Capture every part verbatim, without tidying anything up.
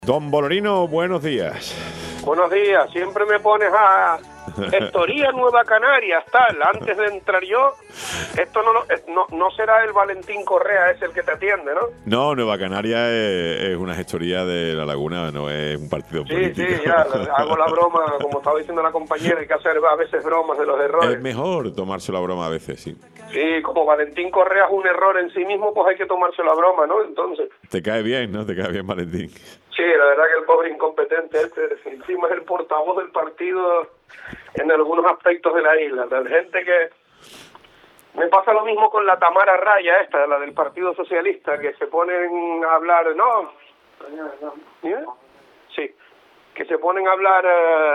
Don Bolorino, buenos días. Buenos días, siempre me pones a Gestoría Nueva Canarias, tal, antes de entrar yo. Esto no, no, no será el Valentín Correa, es el que te atiende, ¿no? No, Nueva Canaria es, es una gestoría de La Laguna, no es un partido sí, político. Sí, sí, ya, hago la broma, como estaba diciendo la compañera, hay que hacer a veces bromas de los errores. Es mejor tomarse la broma a veces, sí. Sí, como Valentín Correa es un error en sí mismo, pues hay que tomarse la broma, ¿no? Entonces... Te cae bien, ¿no? Te cae bien Valentín. Sí, la verdad que el pobre incompetente este, encima es el portavoz del partido en algunos aspectos de la isla. La gente que... Me pasa lo mismo con la Tamara Raya esta, la del Partido Socialista, que se ponen a hablar... ¿No? ¿Yeah? Sí, que se ponen a hablar... Eh,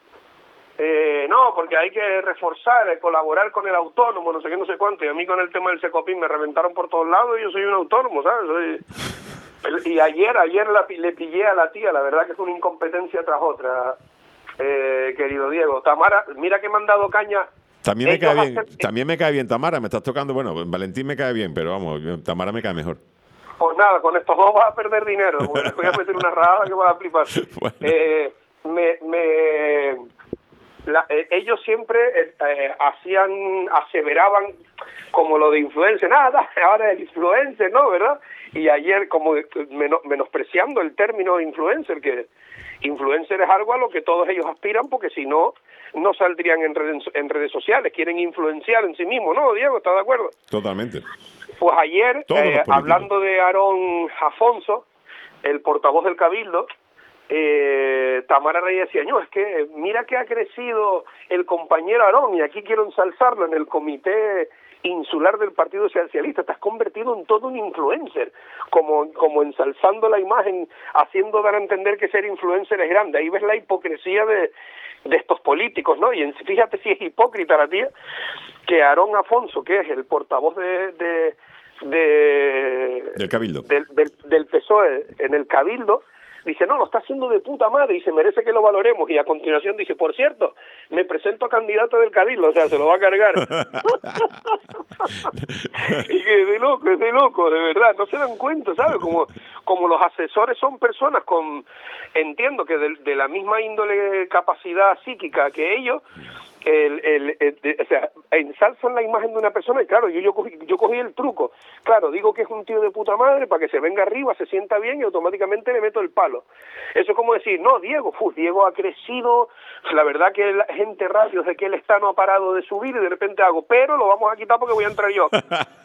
eh, no, porque hay que reforzar, eh, colaborar con el autónomo, no sé qué, no sé cuánto. Y a mí con el tema del Secopin me reventaron por todos lados y yo soy un autónomo, ¿sabes? Soy... Y ayer, ayer la, le pillé a la tía, la verdad que es una incompetencia tras otra, eh, querido Diego. Tamara, mira que me han dado caña. También me, cae bien, hacen... también me cae bien Tamara, me estás tocando, bueno, Valentín me cae bien, pero vamos, Tamara me cae mejor. Pues nada, con estos dos vas a perder dinero, porque les voy a meter una rajada que vas a flipar. Bueno. Eh, me... me La, eh, ellos siempre eh, eh, hacían, aseveraban como lo de influencer, nada, ahora el influencer, ¿no? ¿Verdad? Y ayer como menos, menospreciando el término influencer, que influencer es algo a lo que todos ellos aspiran, porque si no, no saldrían en redes, en redes sociales, quieren influenciar en sí mismos, ¿no, Diego? ¿Estás de acuerdo? Totalmente. Pues ayer, eh, hablando de Aarón Afonso, el portavoz del Cabildo, Eh, Tamara Reyes decía, no, es que mira que ha crecido el compañero Aarón y aquí quiero ensalzarlo en el comité insular del Partido Socialista, te has convertido en todo un influencer, como, como ensalzando la imagen, haciendo dar a entender que ser influencer es grande. Ahí ves la hipocresía de, de estos políticos, ¿no? Y en, fíjate si es hipócrita la tía, que Aarón Afonso, que es el portavoz de... de, de del Cabildo, del, del, del P S O E en el Cabildo, dice, no, lo está haciendo de puta madre y se merece que lo valoremos. Y a continuación dice, por cierto, me presento a candidato del Cabildo, o sea, se lo va a cargar. Y que es de loco, es de loco, de verdad, no se dan cuenta, ¿sabes? Como, como los asesores son personas con, entiendo que de, de la misma índole capacidad psíquica que ellos, el, el, el, el, o sea, ensalzan la imagen de una persona y claro, yo, yo, cogí, yo cogí el truco. Claro, digo que es un tío de puta madre para que se venga arriba, se sienta bien y automáticamente le meto el palo. Eso es como decir, no, Diego, uf, Diego ha crecido, la verdad que la gente radio de que él está no ha parado de subir y de repente hago, pero lo vamos a quitar porque voy a entrar yo.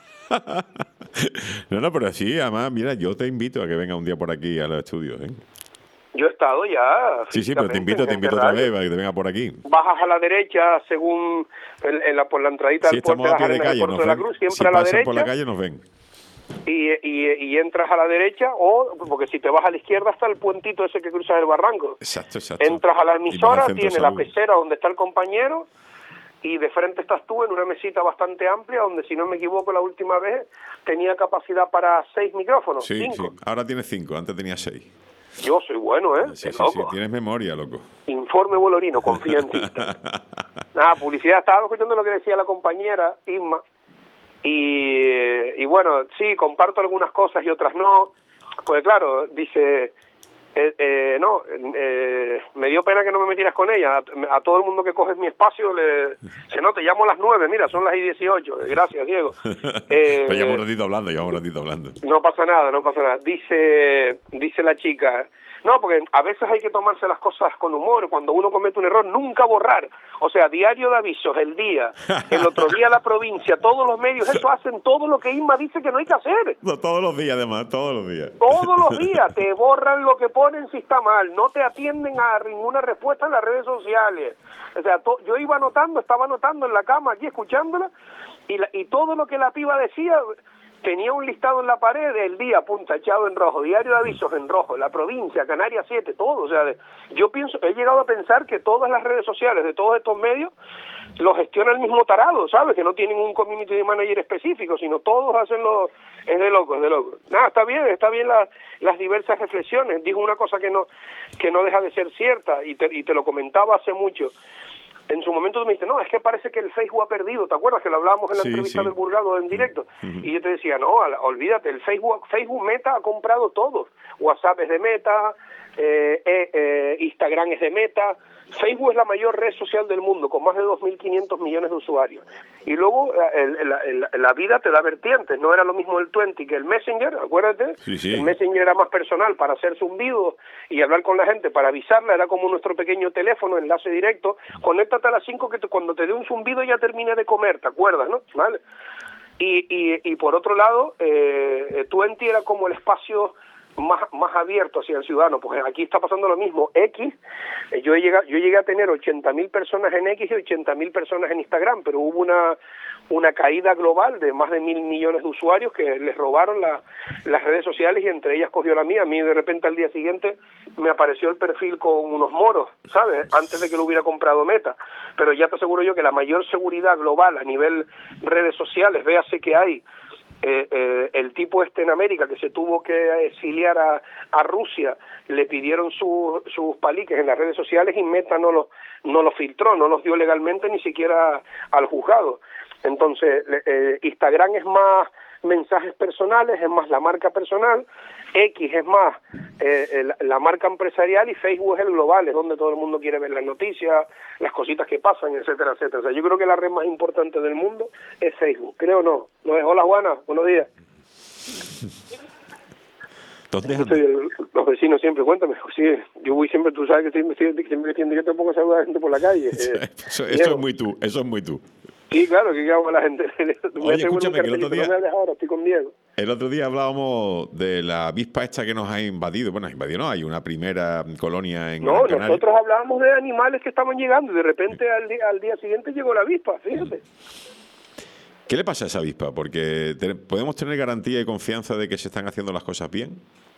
No, no, pero sí, además, mira, yo te invito a que venga un día por aquí a los estudios, ¿eh? Yo he estado ya. Sí, sí, pero te invito, te invito otra vez para que te venga por aquí. Bajas a la derecha según en, en la, por la entradita si del puerto de la Arenas, del puerto de la Cruz, siempre si a la derecha. por la calle nos ven. Y, y, y entras a la derecha, o porque si te vas a la izquierda está el puentito ese que cruza el barranco. Exacto, exacto. Entras a la emisora, tiene la pecera donde está el compañero, y de frente estás tú en una mesita bastante amplia, donde si no me equivoco la última vez tenía capacidad para seis micrófonos. Sí, cinco. sí, ahora tienes cinco, antes tenía seis. Yo soy bueno, ¿eh? Sí, sí, loco. sí, tienes memoria, loco. Informe Bolorino, confía en ti. Nada, publicidad, estaba escuchando lo que decía la compañera Isma, y, y bueno, sí, comparto algunas cosas y otras no, pues claro, dice, eh, eh, no, eh, me dio pena que no me metieras con ella, a, a todo el mundo que coges mi espacio, le, se no, te llamo a las nueve, mira, son las y dieciocho, gracias, Diego. Eh, Pero llevamos un ratito hablando, llevamos un ratito hablando. No pasa nada, no pasa nada, dice, dice la chica... No, porque a veces hay que tomarse las cosas con humor. Cuando uno comete un error, nunca borrar. O sea, diario de avisos, el día, el otro día la provincia, todos los medios, eso hacen todo lo que Isma dice que no hay que hacer. No, todos los días, además, todos los días. Todos los días te borran lo que ponen si está mal. No te atienden a ninguna respuesta en las redes sociales. O sea, to, yo iba anotando, estaba anotando en la cama aquí, escuchándola, y, la, y todo lo que la piba decía... Tenía un listado en la pared del día, punta, echado en rojo, diario de avisos en rojo, la provincia, Canarias siete, todo. O sea, de, yo pienso, he llegado a pensar que todas las redes sociales de todos estos medios lo gestiona el mismo tarado, ¿sabes? Que no tienen un community manager específico, sino todos hacen lo... Es de loco, es de loco. Nada, está bien, está bien la, las diversas reflexiones. Dijo una cosa que no que no deja de ser cierta, y te, y te lo comentaba hace mucho. En su momento tú me dijiste, no, es que parece que el Facebook ha perdido, ¿te acuerdas que lo hablábamos en la sí, entrevista sí. del Burgado en directo? Uh-huh. Y yo te decía, no, olvídate, el Facebook, Facebook Meta ha comprado todo, WhatsApp es de Meta, eh, eh, eh, Instagram es de Meta, Facebook es la mayor red social del mundo, con más de dos mil quinientos millones de usuarios. Y luego el, el, el, la vida te da vertientes, no era lo mismo el veinte que el Messenger, acuérdate, sí, sí. El Messenger era más personal para hacer zumbidos y hablar con la gente, para avisarla, era como nuestro pequeño teléfono, enlace directo, conéctate a las cinco que te, cuando te dé un zumbido ya termine de comer, ¿te acuerdas, no? ¿Vale? Y, y, y por otro lado, eh, veinte era como el espacio más más abierto hacia el ciudadano, pues aquí está pasando lo mismo. X, eh, yo, llegué, yo llegué a tener ochenta mil personas en X y ochenta mil personas en Instagram, pero hubo una una caída global de más de mil millones de usuarios que les robaron la, las redes sociales y entre ellas cogió la mía. A mí de repente al día siguiente me apareció el perfil con unos moros, ¿sabes? Antes de que lo hubiera comprado Meta. Pero ya te aseguro yo que la mayor seguridad global a nivel redes sociales, véase que hay Eh, eh, el tipo este en América que se tuvo que exiliar a, a Rusia, le pidieron su, sus paliques en las redes sociales y Meta no los no los filtró, no los dio legalmente ni siquiera al juzgado. Entonces eh, Instagram es más mensajes personales, es más la marca personal, X es más eh, la, la marca empresarial y Facebook es el global, es donde todo el mundo quiere ver las noticias, las cositas que pasan, etcétera, etcétera. O sea, yo creo que la red más importante del mundo es Facebook, creo o no. ¿No es? Hola Juana, buenos días. ¿Dónde andas? Los vecinos siempre, cuéntame. Sí, yo voy siempre, tú sabes que estoy, siempre, siempre que yo te pongo a saludar a la gente por la calle. Eh, eso, eso es muy tú, eso es muy tú. Sí, claro, que hago a la gente. Oye, escúchame, que el otro día... No me ahora, estoy con Diego. El otro día hablábamos de la avispa esta que nos ha invadido. Bueno, invadido no, hay una primera colonia en No, Gran Canaria. Nosotros hablábamos de animales que estaban llegando y de repente al día, al día siguiente llegó la avispa, fíjate. ¿Qué le pasa a esa avispa? Porque te, ¿podemos tener garantía y confianza de que se están haciendo las cosas bien?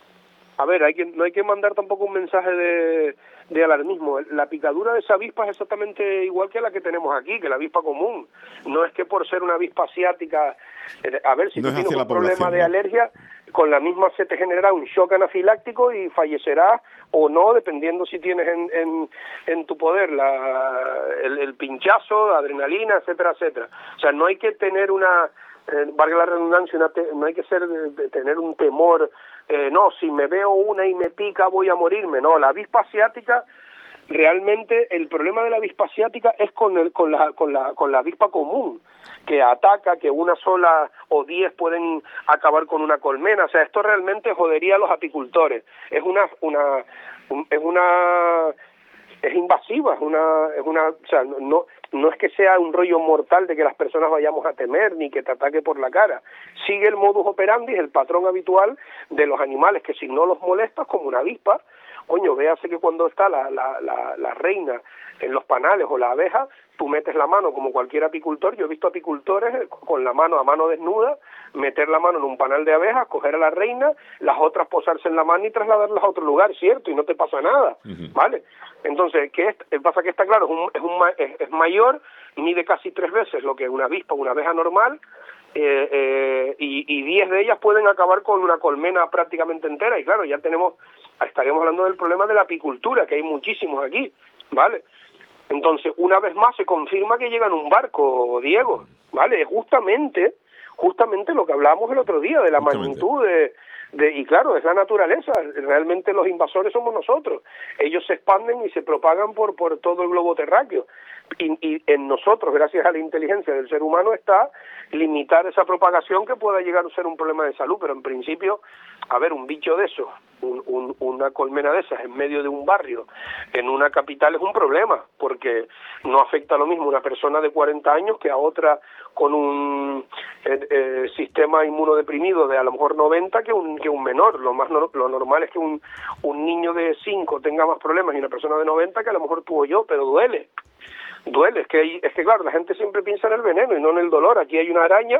A ver, hay que, no hay que mandar tampoco un mensaje de, de alarmismo. La picadura de esa avispa es exactamente igual que la que tenemos aquí, que la avispa común. No es que por ser una avispa asiática, eh, a ver, si no tú tienes un problema de ¿no? alergia, con la misma se te genera un shock anafiláctico y fallecerás o no, dependiendo si tienes en, en, en tu poder la, el, el pinchazo, la adrenalina, etcétera, etcétera. O sea, no hay que tener una... Eh, valga la redundancia, una te, no hay que ser de, de tener un temor, eh, no, si me veo una y me pica voy a morirme, no, la avispa asiática, realmente el problema de la avispa asiática es con el, con la, con la, con la avispa común, que ataca, que una sola o diez pueden acabar con una colmena, o sea, esto realmente jodería a los apicultores, es una, una, un, es una, es invasiva, es una, es una, o sea, no, no es que sea un rollo mortal de que las personas vayamos a temer ni que te ataque por la cara. Sigue el modus operandi, el patrón habitual de los animales que si no los molestas, como una avispa, coño, véase que cuando está la, la, la, la reina en los panales o la abeja, tú metes la mano como cualquier apicultor. Yo he visto apicultores con la mano a mano desnuda, meter la mano en un panal de abejas, coger a la reina, las otras posarse en la mano y trasladarlas a otro lugar, ¿cierto? Y no te pasa nada, uh-huh. ¿Vale? Entonces, ¿qué es? Pasa que está claro, es, un, es, un, es, es mayor, mide casi tres veces lo que una avispa, una abeja normal, eh, eh, y, y diez de ellas pueden acabar con una colmena prácticamente entera, y claro, ya tenemos, estaríamos hablando del problema de la apicultura, que hay muchísimos aquí, ¿vale? Entonces, una vez más se confirma que llega en un barco, Diego, ¿vale? Es justamente, justamente lo que hablábamos el otro día, de la justamente. magnitud de... De, y claro, es la naturaleza, realmente los invasores somos nosotros, ellos se expanden y se propagan por por todo el globo terráqueo, y, y en nosotros, gracias a la inteligencia del ser humano, está limitar esa propagación que pueda llegar a ser un problema de salud, pero en principio, a ver, un bicho de esos, un, un, una colmena de esas en medio de un barrio, en una capital es un problema, porque no afecta lo mismo a una persona de cuarenta años que a otra con un eh, eh, sistema inmunodeprimido de a lo mejor noventa que un que un menor. Lo más no, lo normal es que un, un niño de cinco tenga más problemas y una persona de noventa que a lo mejor tuvo yo, pero duele. Duele, es que hay, es que claro, la gente siempre piensa en el veneno y no en el dolor. Aquí hay una araña,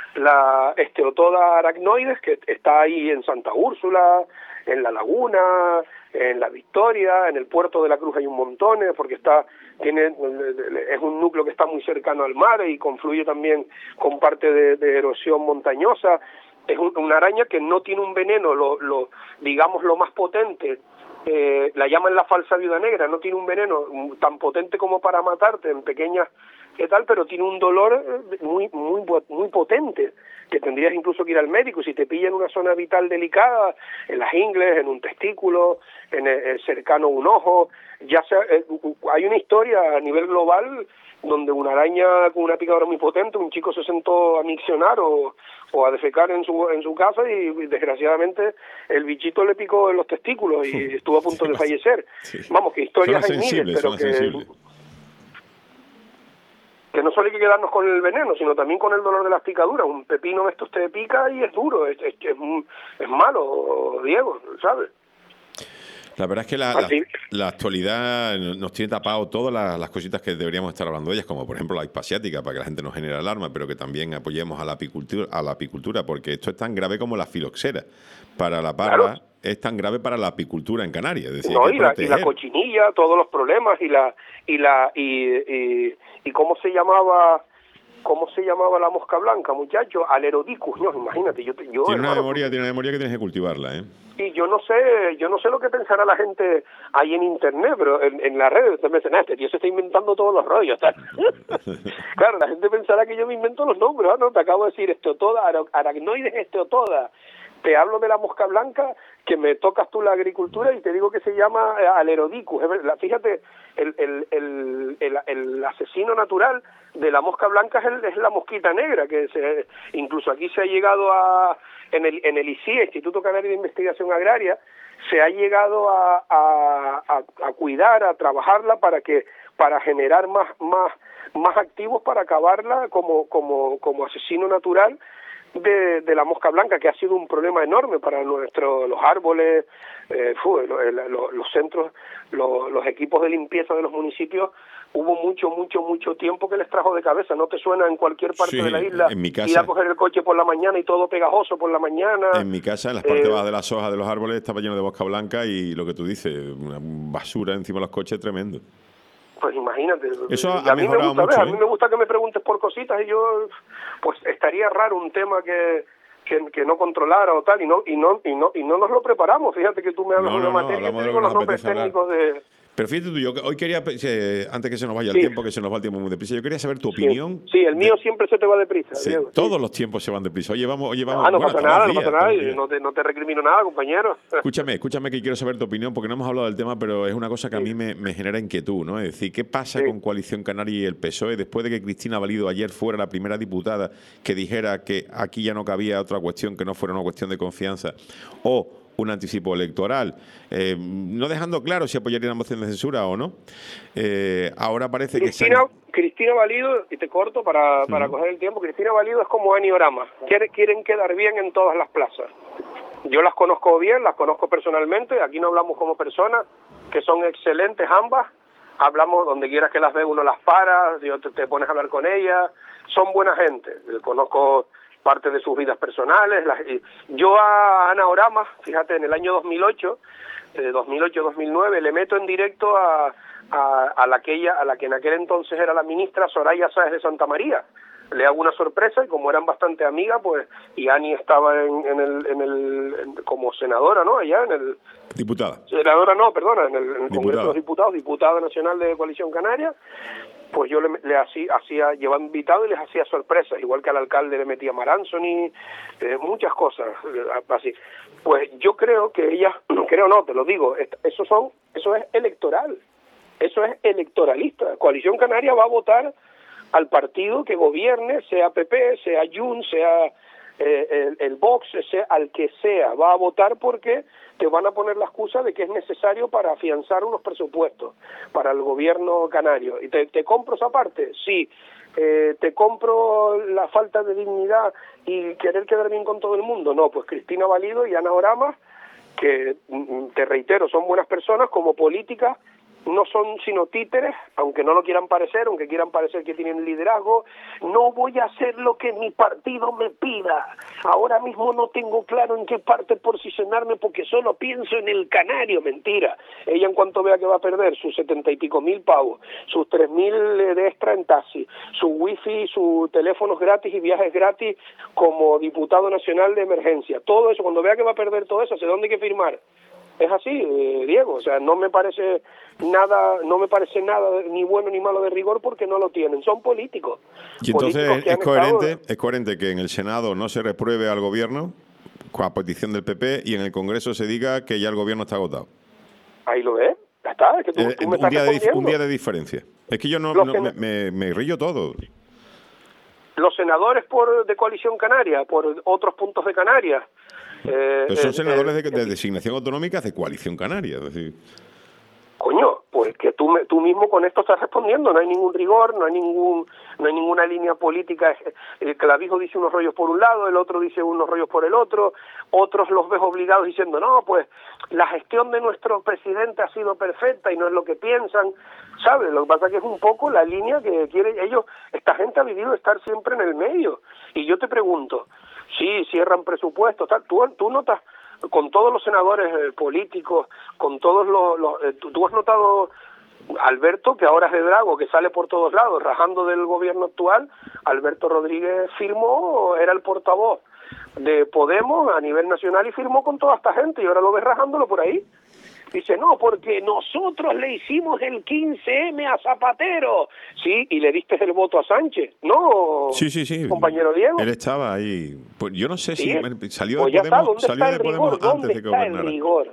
la Esterotoda aracnoides, que está ahí en Santa Úrsula, en La Laguna, en La Victoria, en el puerto de la Cruz hay un montón, porque está tiene es un núcleo que está muy cercano al mar y confluye también con parte de, de erosión montañosa. Es un, una araña que no tiene un veneno, lo, lo digamos lo más potente eh, la llaman la falsa viuda negra, no tiene un veneno tan potente como para matarte en pequeñas qué tal, pero tiene un dolor muy muy muy potente, que tendrías incluso que ir al médico si te pilla en una zona vital delicada, en las ingles, en un testículo, en el, el cercano a un ojo. Ya sea, eh, hay una historia a nivel global donde una araña con una picadura muy potente, un chico se sentó a miccionar o, o a defecar en su en su casa y desgraciadamente el bichito le picó en los testículos y estuvo a punto sí, de fallecer. Sí. Vamos, que historias hay miles, pero que... Sensibles. Que no solo hay que quedarnos con el veneno, sino también con el dolor de las picaduras. Un pepino de estos te pica y es duro, es, es, es, es malo, Diego, ¿sabes? La verdad es que la, la, la actualidad nos tiene tapado todas las, las cositas que deberíamos estar hablando de ellas, como por ejemplo la hispasiática, para que la gente no genere alarma, pero que también apoyemos a la apicultura, a la apicultura, porque esto es tan grave como la filoxera. Para la parra claro. Es tan grave para la apicultura en Canarias. Es decir, no, y, la, y la cochinilla, todos los problemas, y la y la y, y, y cómo se llamaba... ¿Cómo se llamaba la mosca blanca, muchacho? Alerodicus, no, imagínate. Yo, yo, tiene, una hermano, memoria, tiene una memoria que tienes que cultivarla, ¿eh? Y yo no sé, yo no sé lo que pensará la gente ahí en internet, pero en, en las redes usted me dice, este tío se está inventando todos los rollos, tal. Claro, la gente pensará que yo me invento los nombres, ¿no? Te acabo de decir Esteotoda, aracnoides Esteotoda. Te hablo de la mosca blanca, que me tocas tú la agricultura y te digo que se llama Alerodicus. Fíjate, el, el, el, el, el asesino natural de la mosca blanca es, el, es la mosquita negra, que se, incluso aquí se ha llegado a, en el, en el I C I E, Instituto Canario de Investigación Agraria, se ha llegado a, a, a, a cuidar, a trabajarla para que para generar más, más, más activos para acabarla como, como, como asesino natural de, de la mosca blanca, que ha sido un problema enorme para nuestros los árboles, eh, fue, lo, el, lo, los centros, lo, los equipos de limpieza de los municipios. Hubo mucho, mucho, mucho tiempo que les trajo de cabeza. ¿No te suena en cualquier parte sí, de la isla en mi casa, ir a coger el coche por la mañana y todo pegajoso por la mañana? En mi casa, en las partes eh, bajas de las hojas de los árboles, estaba lleno de mosca blanca y lo que tú dices, una basura encima de los coches tremendo. Pues imagínate. Eso ha, a ha mí me gusta, mucho, ¿ves? ¿eh? A mí me gusta que me preguntes por cositas y yo, pues estaría raro un tema que... Que, que no controlara o tal, y no y no y no y no nos lo preparamos. Fíjate que tú me hablas no, de no, una no, materia y te de digo los nombres técnicos de... Pero fíjate tú, yo hoy quería, eh, antes que se nos vaya el sí. tiempo, que se nos va el tiempo muy deprisa, yo quería saber tu opinión. Sí, sí el mío de... siempre se te va deprisa. Sí, Diego, todos sí. los tiempos se van deprisa. Oye, vamos, oye, vamos. Ah, no bueno, pasa nada, días, no pasa nada, y no te, no te recrimino nada, compañero. Escúchame, escúchame que quiero saber tu opinión, porque no hemos hablado del tema, pero es una cosa que sí. a mí me, me genera inquietud, ¿no? Es decir, ¿qué pasa sí. con Coalición Canaria y el P S O E después de que Cristina Valido ayer fuera la primera diputada que dijera que aquí ya no cabía otra cuestión que no fuera una cuestión de confianza o un anticipo electoral, eh, no dejando claro si apoyaría la moción de censura o no? Eh, ahora parece Cristina, que... Se... Cristina Valido, y te corto para, para uh-huh. coger el tiempo, Cristina Valido es como Aniorama, quieren, quieren quedar bien en todas las plazas. Yo las conozco bien, las conozco personalmente, aquí no hablamos como personas, que son excelentes ambas, hablamos donde quieras que las ve, uno las para, te, te pones a hablar con ellas, son buena gente, conozco parte de sus vidas personales. Las, yo a Ana Orama, fíjate, en el año dos mil ocho, eh, dos mil ocho dos mil nueve, le meto en directo a, a, a, la que ella, a la que en aquel entonces era la ministra Soraya Sáez de Santa María. Le hago una sorpresa y como eran bastante amigas, pues, y Ani estaba en, en el, en el en, como senadora, ¿no? Allá en el... Diputada. Senadora no, perdona, en el, en el Congreso de los Diputados, diputada nacional de Coalición Canaria, pues yo le, le hacía, hacía, llevaba invitado y les hacía sorpresas, igual que al alcalde le metía Maranzoni, eh, muchas cosas, así. Pues yo creo que ella, creo no, te lo digo, eso son, eso es electoral, eso es electoralista. Coalición Canaria va a votar al partido que gobierne, sea P P, sea Junts, sea eh, el, el Vox, sea al que sea, va a votar porque te van a poner la excusa de que es necesario para afianzar unos presupuestos para el gobierno canario. ¿Y te, te compro esa parte? Sí. Eh, ¿Te compro la falta de dignidad y querer quedar bien con todo el mundo? No, pues Cristina Valido y Ana Orama, que te reitero, son buenas personas, como políticas no son sino títeres, aunque no lo quieran parecer, aunque quieran parecer que tienen liderazgo. No voy a hacer lo que mi partido me pida. Ahora mismo no tengo claro en qué parte posicionarme porque solo pienso en el canario. Mentira. Ella, en cuanto vea que va a perder sus setenta y pico mil pavos, sus tres mil de extra en taxi, su wifi, sus teléfonos gratis y viajes gratis como diputado nacional de emergencia, todo eso, cuando vea que va a perder todo eso, ¿hacia dónde hay que firmar? Es así, eh, Diego, o sea, no me parece nada, no me parece nada ni bueno ni malo de rigor porque no lo tienen, son políticos. Y entonces políticos que es han coherente, estado... es coherente que en el Senado no se repruebe al gobierno a petición del P P y en el Congreso se diga que ya el gobierno está agotado. Ahí lo ves, ya está, es que tú, Eh, tú me un, estás día de, respondiendo. un día de diferencia. Es que yo no, Los no sena- me, me, me rillo todo. Los senadores por de Coalición Canaria, por otros puntos de Canarias. Eh, Pero son eh, senadores eh, de, de designación autonómica de Coalición Canaria. Es decir, Coño, pues que tú, me, tú mismo con esto estás respondiendo, no hay ningún rigor, no hay ningún no hay ninguna línea política. El clavijo dice unos rollos por un lado, el otro dice unos rollos por el otro, otros los ves obligados diciendo, no, pues la gestión de nuestro presidente ha sido perfecta y no es lo que piensan, ¿sabes? Lo que pasa es que es un poco la línea que quiere ellos, esta gente ha vivido estar siempre en el medio. Y yo te pregunto, sí, cierran presupuestos, tal, tú, tú notas... con todos los senadores eh, políticos, con todos los... los eh, tú, tú has notado, Alberto, que ahora es de Drago, que sale por todos lados, rajando del gobierno actual. Alberto Rodríguez firmó, era el portavoz de Podemos a nivel nacional y firmó con toda esta gente, y ahora lo ves rajándolo por ahí. Dice, no, porque nosotros le hicimos el quince eme a Zapatero. Sí, y le diste el voto a Sánchez, ¿no, sí, sí, sí. compañero Diego? Él estaba ahí. Pues yo no sé Sí. si salió Pues de ya está, Podemos, ¿dónde salió está de el Podemos rigor? antes ¿Dónde de que está el gobernara. rigor?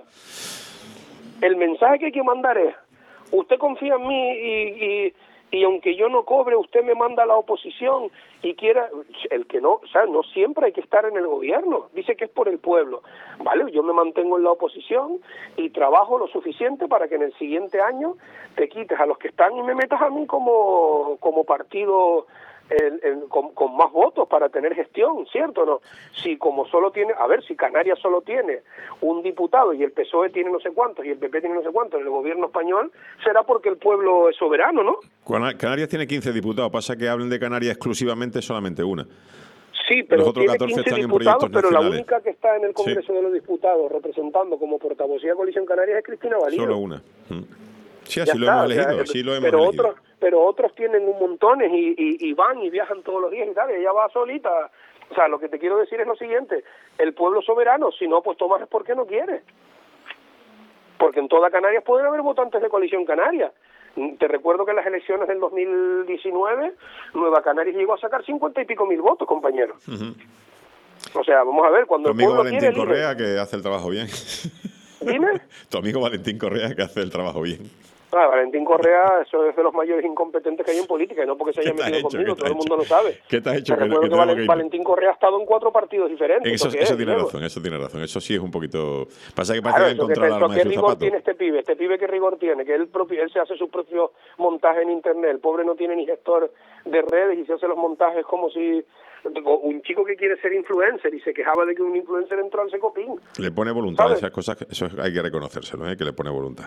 El mensaje que hay que mandar es, usted confía en mí y, y, y aunque yo no cobre, usted me manda a la oposición y quiera, el que no, o sea, no siempre hay que estar en el gobierno, dice que es por el pueblo, vale, yo me mantengo en la oposición y trabajo lo suficiente para que en el siguiente año te quites a los que están y me metas a mí como, como partido el, el, con, con más votos para tener gestión, ¿cierto o no? Si como solo tiene, a ver, si Canarias solo tiene un diputado y el P S O E tiene no sé cuántos y el P P tiene no sé cuántos en el gobierno español, será porque el pueblo es soberano, ¿no? Canarias tiene quince diputados, pasa que hablen de Canarias exclusivamente solamente una. Sí, pero Los otros tiene catorce quince están en diputados, proyectos pero la nacionales. única que está en el Congreso Sí. de los Diputados representando como portavocía de Coalición Canaria es Cristina Valido. Solo una. Mm. Sí, Ya así lo está, hemos o sea, elegido, así lo hemos pero elegido. otros pero otros tienen un montones y, y, y van y viajan todos los días y tal, y ella va solita. O sea, lo que te quiero decir es lo siguiente, el pueblo soberano, si no, pues Tomás es porque no quiere. Porque en toda Canarias pueden haber votantes de Coalición Canaria. Te recuerdo que en las elecciones del dos mil diecinueve, Nueva Canarias llegó a sacar cincuenta y pico mil votos, compañeros. Uh-huh. O sea, vamos a ver, cuando Tu amigo el pueblo Valentín quiere... Correa, elige. que hace el trabajo bien. Dime. Tu amigo Valentín Correa, que hace el trabajo bien. Ah, Valentín Correa, eso es de los mayores incompetentes que hay en política, y no porque se haya ¿Qué te has metido hecho? conmigo, ¿Qué te todo has el mundo hecho? lo sabe. ¿Qué te has hecho? Te Que- recuerdo que que, tengo Valen- que ir. Valentín Correa ha estado en cuatro partidos diferentes. Eso, ¿Eso qué eso es, tiene Diego? razón, eso tiene razón. Eso sí es un poquito... Pasa que parece Claro, que ha eso que, encontrado el eso, arma ¿qué de su rigor zapato. tiene este pibe? Este pibe, ¿qué rigor tiene? Que él propio, él se hace sus propios montajes en internet. El pobre no tiene ni gestor de redes y se hace los montajes como si... Un chico que quiere ser influencer y se quejaba de que un influencer entró al Secopín. Le pone voluntad, ¿Sabes? esas cosas, eso hay que reconocérselo, ¿eh? Que le pone voluntad.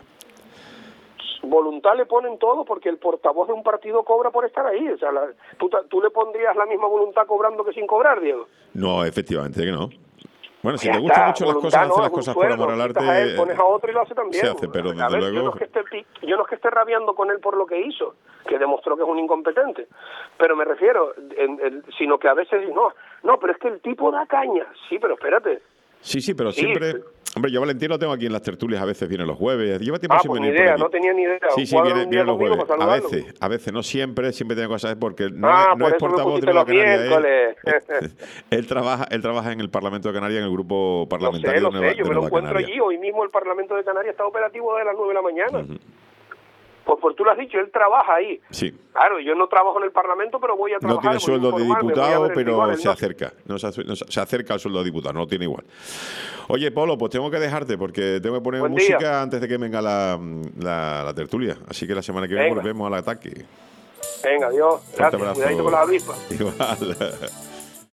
Voluntad le ponen todo porque el portavoz de un partido cobra por estar ahí. O sea, la, ¿tú, ¿tú le pondrías la misma voluntad cobrando que sin cobrar, Diego? No, efectivamente que no. Bueno, si Ya te gustan está, mucho las voluntad cosas, no, hacer las es un cosas por sueldo, amor al quitas a él, arte... pones a otro y lo hace también. Se hace, pero A desde ver, luego... yo no, es que esté, pi- yo no es que esté rabiando con él por lo que hizo, que demostró que es un incompetente, pero me refiero, en, en, sino que a veces, no, no, pero es que el tipo da caña. Sí, pero espérate. Sí, sí, pero Sí, siempre... pero- Hombre, yo Valentín lo tengo aquí en las tertulias, a veces viene los jueves. Lleva tiempo Ah, sin pues ni venir por idea, aquí. no tenía ni idea. Sí, sí, Cuadra viene, un día viene los conmigo jueves. para A saludarlo. veces, a veces, no siempre, siempre tiene cosas porque no Ah, es, no por es eso me portavoz de pusiste Nueva los Canarias. miércoles. Él, él trabaja, él trabaja en el Parlamento de Canarias, en el grupo Lo sé, parlamentario lo de Nueva, sé, yo de me lo Nueva encuentro Canaria. allí. Hoy mismo el Parlamento de Canarias está operativo desde las nueve de la mañana. Ujú. Pues, pues tú lo has dicho, él trabaja ahí. Sí. Claro, yo no trabajo en el Parlamento, pero voy a No trabajar. tiene voy a sueldo de informarme, voy a diputado, ver el pero rigor, él se no- acerca. No se, ace- no se- se acerca al sueldo de diputado, no lo tiene igual. Oye, Polo, pues tengo que dejarte porque tengo que poner Buen música día. antes de que venga la, la, la tertulia. Así que la semana que viene Venga. volvemos al ataque. Venga, adiós. Fuerte Gracias. abrazo. Cuidadito con las avispas. Igual.